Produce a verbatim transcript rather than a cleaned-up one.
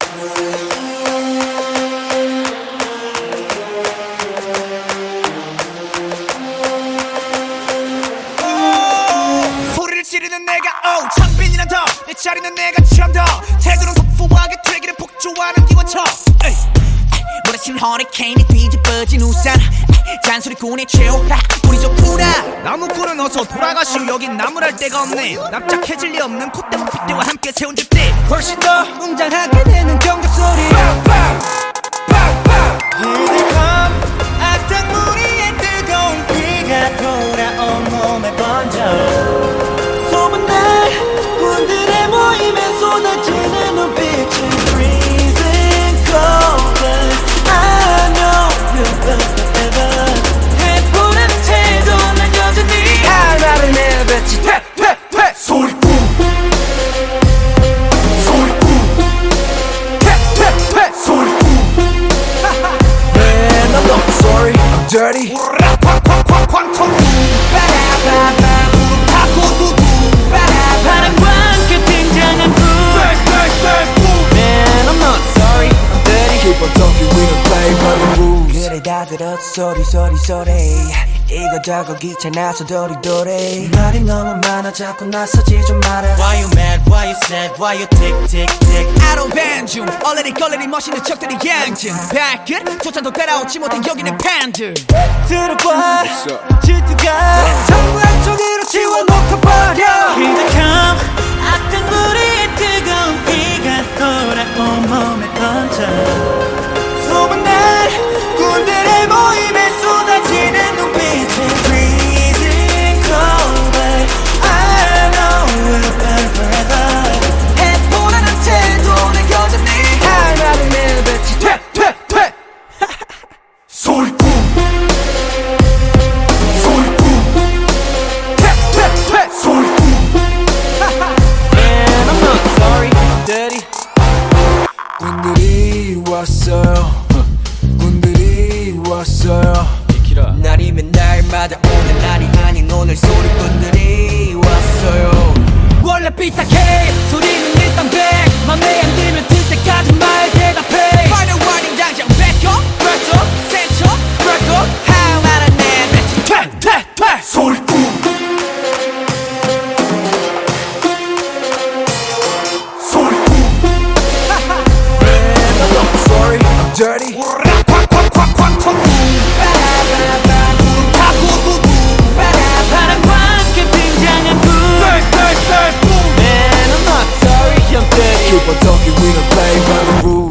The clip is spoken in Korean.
소리를 지르는 내가 oh 창빈이란 더내 자리는 내가 참 더 태도는 터프하게 되기를 폭주하는 기관총 몰아치는 허리케인이 뒤집어진 우산 잔소리꾼의 최후 우리 좋구나 나무꾼은 어서 돌아가시오 여긴 나무랄 데가 없네 납작해질 리 없는 콧대와 핏대와 함께 세운 집들 훨씬 더 웅장하게 되는 경적 소리 Here they come 악당 무리의 뜨거운 피가 돌아온 몸에 번져 소문난 군들의 모임에 쏟아지는 눈빛은 freezing cold but I know you'll be forever 해보라는 태도 난 여전히 할 말을 내뱉지 퇴퇴퇴 소리꾼 소리꾼 퇴퇴퇴 소리꾼 Man I'm not sorry I'm dirty 쾅쾅쾅쾅 빠라바바 무릎 닫고 두두 바람과 함께 등장한 불 Man I'm not sorry I'm dirty Keep on talking we don't play by the rules 그래 다 들었어 소리 소리 소리 이거 저거 귀찮아서 도리도리 말이 너무 많아 자꾸 나서지 좀 마라 Why you mad, why you sad, why you tick tick tick I don't ban 중 얼레리 걸레리 멋있는 척들이 양진 발끝 조차도 따라오지 못해 여기는 팬들 들어봐 질투가 전부 한쪽으로 지워놓고 버려 Here they come 악당 무리의 뜨거운 피가 돌아온 몸에 번져 소문난 군들의 모임에 쏟아지는 눈빛은 freezing cold but I know we'll burn forever 해보라는 태도는 여전히 할 말을 내뱉지 퇴퇴퇴 소리꾼 소리꾼 퇴퇴퇴 소리꾼 Man I'm not sorry I'm dirty 군들이 왔어요 군들이 왔어요 날이면 날마다 오는 날이 아닌 오늘 소리꾼들이 왔어요 원래 삐딱해 소리는 일단 백 맘에 안 들면 들 때까지 말 대답해 Final warning 당장 back up breath up set up break up 할 말은 내뱉지 퇴퇴퇴 소리꾼 소리꾼 Man I'm not sorry I'm dirty 쾅쾅쾅쾅 천국 바라바라 무릎 닫고 두두 바람과 함께 등장한 불 Man I'm not sorry I'm dirty Keep on talking we don't play by the rules